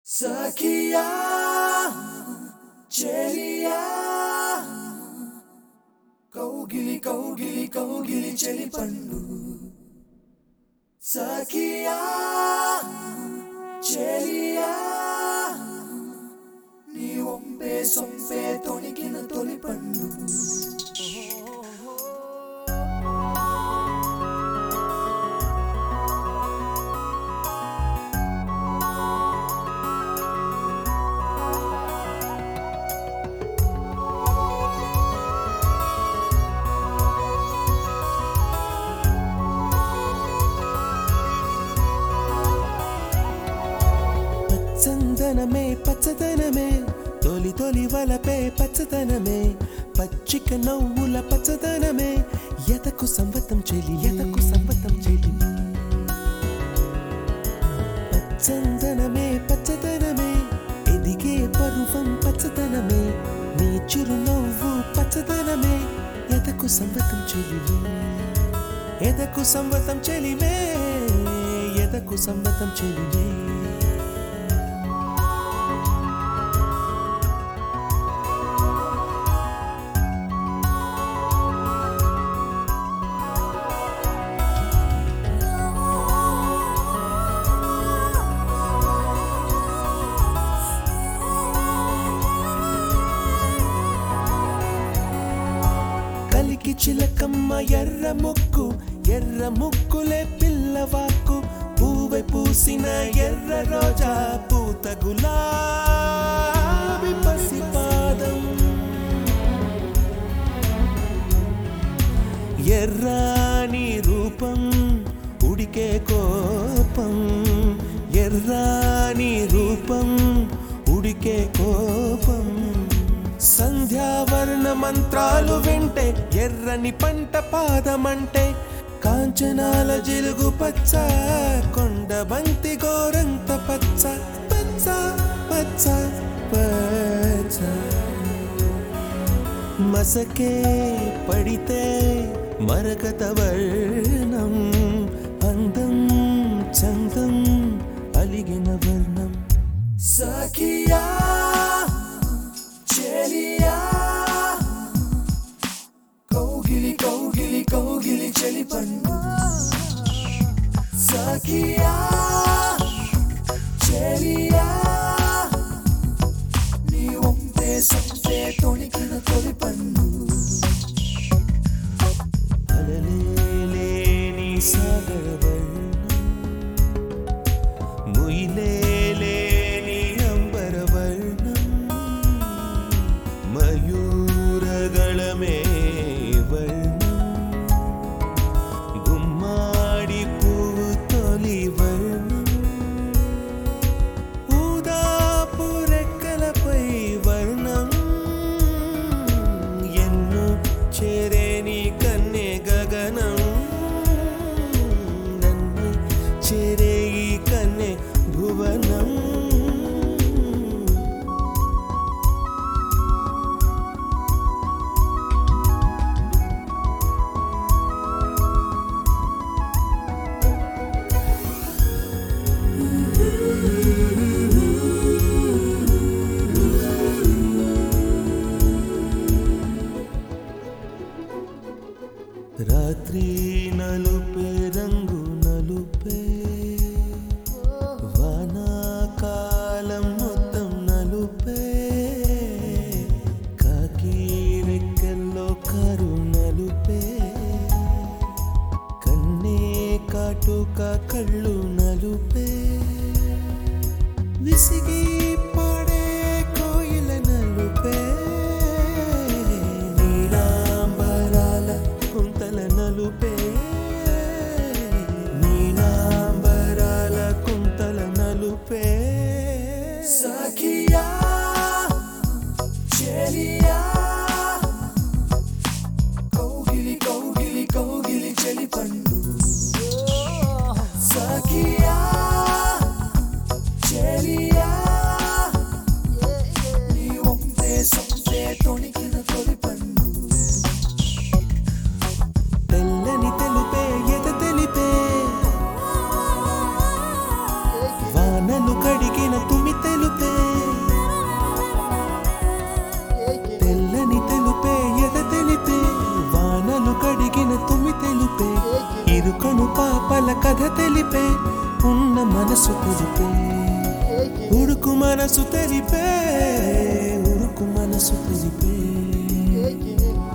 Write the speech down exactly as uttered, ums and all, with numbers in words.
సఖియా చెలియా కౌగిలి కౌగిలి కౌగిలి చెలి పండు సఖియా చెలియా నీ ఒంపే సొంపే తొణికిన తొలి పండు చందనమే పచ్చదనమే తొలి తొలి వలపే పచ్చదనమే పచ్చిక నవ్వుల పచ్చదనమే ఎతకు సంవతం చెలి ఎతకు సంవతం చెలి పచ్చందనమే పచ్చదనమే ఎదిగే పరువం పచ్చదనమే నీ చిరునవ్వు పచ్చదనమే ఎతకు సంవతం చెలి ఎతకు సంవతం చెలిమే ఎతకు సంవతం చెలిమే కలికి చిలకమ్మ ఎర్ర ముక్కు ఎర్ర ముక్కులే పిల్లవాకు పూవె పూసిన ఎర్ర రోజా పూత గులాబీ పసిపాదం ఎర్రాని రూపం ఉడికే కోపం ఎర్రాని రూపం ఉడికే కోపం సంధ్యావర్ణ మంత్రాలు వింటే ఎర్రని పంట పాదమంటే కాంచనాల జిలుగు పచ్చ కొండ బంతి గోరంత పచ్చ పచ్చ పచ్చ పచ్చ మసకే పడితే మరకత వర్ణం అందం చందం అలిగిన వర్ణం సఖియా చెలియా కౌగిలి కౌగిలి కౌగిలి చెలి పండు సఖియా చెలియా నీ ఒంపే సొంపే తొణికిన తొలి పండు అలలేని సాగర వర్ణం ముయిలేని అంబర వర్ణం మయూరగళమే వర్ణం గుమ్మాడి పువ్వు తొలి వర్ణం ఊదాపు రెక్కలపై వర్ణం ఎన్ను చేరేని కన్నె గగనం నన్ను చేరే ఈ కన్నె భువనం రాత్రి నలుపే రంగు నలుపే వానాకాలం మొత్తం నలుపే కాకి రెక్కల్లో కారు నలుపే కన్నే కాటుక కళ్ళు నలుపే విసిగి పాడే కోయిల నలుపే కుంతల నలుపే నీలాంబరాల కుంతల నలుపే సఖియా చెలియా కౌగిలి కౌగిలి కౌగిలి చెలి పండు సఖియా చెలియా నీ ఒంపే సొంపే తొణికిన తొలి పండు తెల్లని తెలుపే ఎద తెలిపే వానలు కడిగిన తుమి తెలు మనసు తెలిపే ఉరుకు మనసు తెలిపే